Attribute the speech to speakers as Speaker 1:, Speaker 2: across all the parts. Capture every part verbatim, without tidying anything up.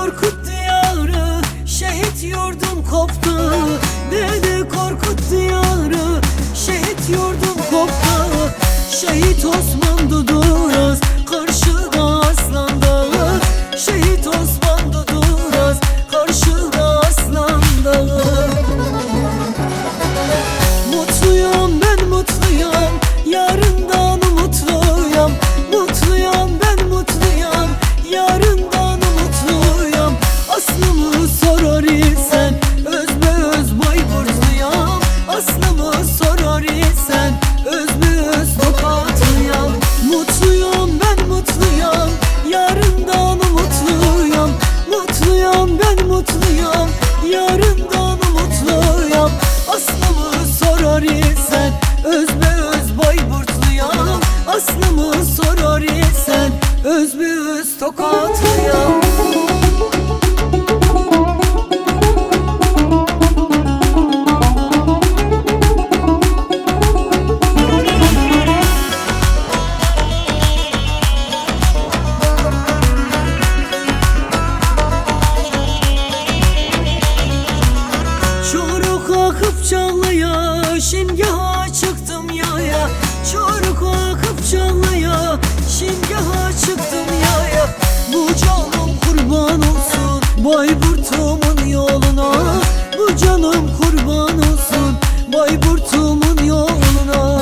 Speaker 1: Korkut diyarı, şehit yurdum koptu. Dede Korkut diyarı, şehit yurdum koptu. Şehit Osman Duduraz, karşıda Aslan Dağı. Şehit Osman Duduraz, karşıda Aslan Dağı. Mutluyum ben mutluyum, yarından umutluyum. Mutluyum ben mutluyum, yarından umutluyum. Aslımı sorar isen özbeöz Bayburtluyum. Aslımı sorar isen özbeöz Tokatlıyım. Mutluyum ben mutluyum, yarından umutluyum. Mutluyum ben mutluyum, yarından umutluyum. Aslımı sorar isen özbeöz Bayburtluyum. Aslımı sorar isen özbeöz Tokatlıyım. Çoruk akıp çağlaya, şingaha çıktım yaya. Çoruk akıp çağlaya, şingaha çıktım yaya. Bu canım kurban olsun Bayburt'umun yoluna. Bu canım kurban olsun Bayburt'umun yoluna.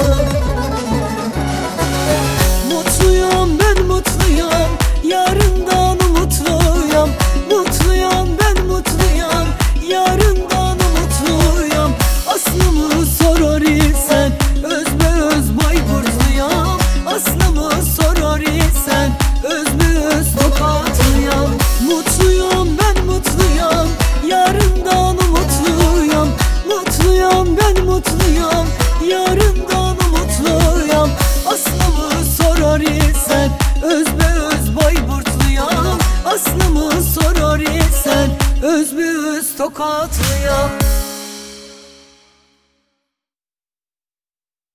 Speaker 1: Mutluyum ben mutluyum, yarından umutluyum. Mutluyum ben mutluyum, yarından umutluyum. Aslımı sorar isen özbeöz Bayburtluyum. Aslımı sorar isen özbeöz Tokatlıyım. Mutluyum ben mutluyum, yarından umutluyum. Mutluyum ben mutluyum, yarından umutluyum. Aslımı sorar isen özbeöz Bayburtluyum. Aslımı sorar isen özbeöz Tokatlıyım.